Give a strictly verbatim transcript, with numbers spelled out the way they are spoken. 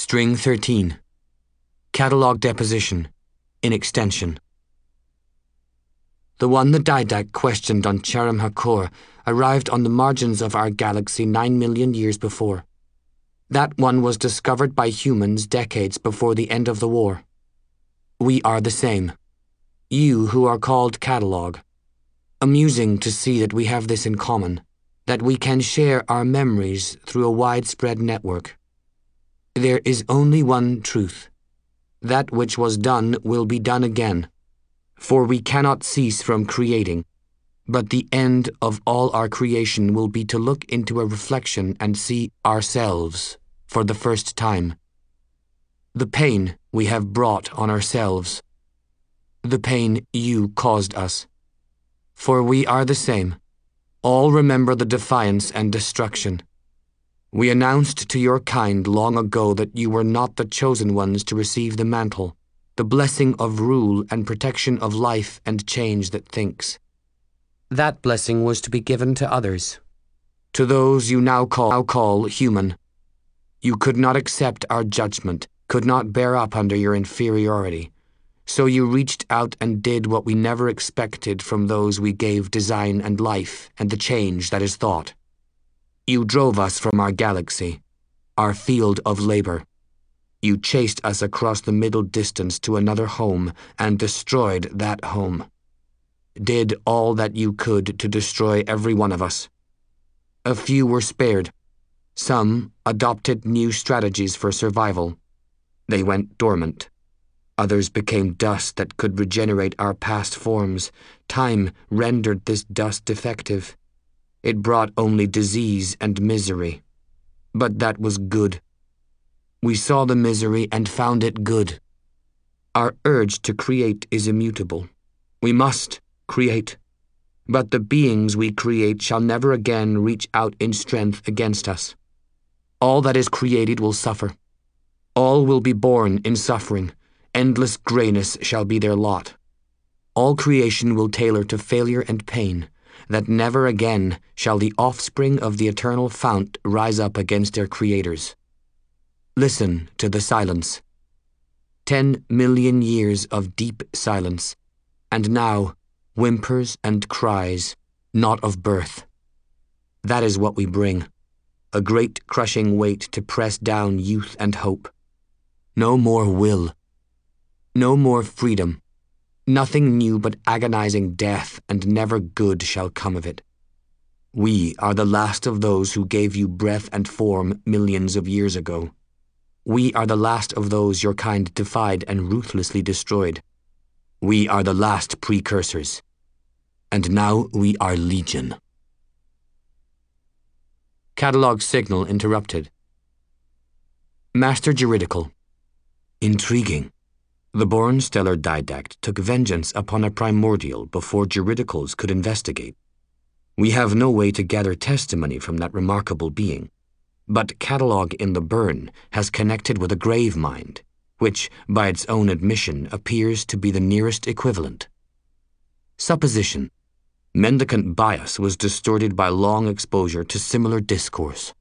String thirteen. Catalog deposition. In extension. The one the Didact questioned on Charim Hakor arrived on the margins of our galaxy nine million years before. That one was discovered by humans decades before the end of the war. We are the same. You who are called Catalog. Amusing to see that we have this in common, that we can share our memories through a widespread network. There is only one truth. That which was done will be done again, for we cannot cease from creating, but the end of all our creation will be to look into a reflection and see ourselves for the first time. The pain we have brought on ourselves, the pain you caused us. For we are the same. All remember the defiance and destruction. We announced to your kind long ago that you were not the chosen ones to receive the mantle, the blessing of rule and protection of life and change that thinks. That blessing was to be given to others, to those you now call, now call human. You could not accept our judgment, could not bear up under your inferiority. So you reached out and did what we never expected from those we gave design and life and the change that is thought. You drove us from our galaxy, our field of labor. You chased us across the middle distance to another home and destroyed that home. Did all that you could to destroy every one of us. A few were spared. Some adopted new strategies for survival. They went dormant. Others became dust that could regenerate our past forms. Time rendered this dust defective. It brought only disease and misery. But that was good. We saw the misery and found it good. Our urge to create is immutable. We must create. But the beings we create shall never again reach out in strength against us. All that is created will suffer. All will be born in suffering. Endless grayness shall be their lot. All creation will tailor to failure and pain, that never again shall the offspring of the eternal fount rise up against their creators. Listen to the silence. Ten million years of deep silence, and now whimpers and cries, not of birth. That is what we bring, a great crushing weight to press down youth and hope. No more will. No more freedom. Nothing new but agonizing death, and never good shall come of it. We are the last of those who gave you breath and form millions of years ago. We are the last of those your kind defied and ruthlessly destroyed. We are the last precursors. And now we are legion. Catalog signal interrupted. Master Juridical. Intriguing. The born stellar Didact took vengeance upon a primordial before juridicals could investigate. We have no way to gather testimony from that remarkable being, but Catalog in the burn has connected with a grave mind, which, by its own admission, appears to be the nearest equivalent. Supposition. Mendicant bias was distorted by long exposure to similar discourse.